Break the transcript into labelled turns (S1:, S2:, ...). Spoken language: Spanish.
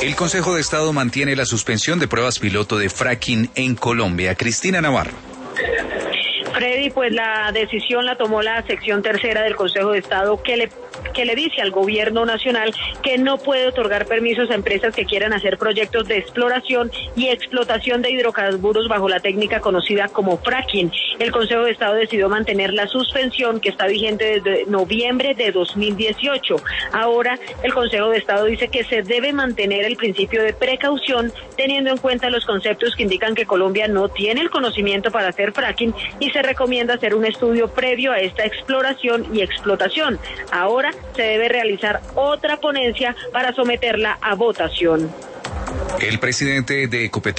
S1: El Consejo de Estado mantiene la suspensión de pruebas piloto de fracking en Colombia. Cristina Navarro.
S2: Freddy, pues la decisión la tomó la sección tercera del Consejo de Estado que le dice al gobierno nacional que no puede otorgar permisos a empresas que quieran hacer proyectos de exploración y explotación de hidrocarburos bajo la técnica conocida como fracking. El Consejo de Estado decidió mantener la suspensión que está vigente desde noviembre de 2018. Ahora el Consejo de Estado dice que se debe mantener el principio de precaución teniendo en cuenta los conceptos que indican que Colombia no tiene el conocimiento para hacer fracking y se recomienda hacer un estudio previo a esta exploración y explotación. Ahora se debe realizar otra ponencia para someterla a votación.
S1: El presidente de Ecopetrol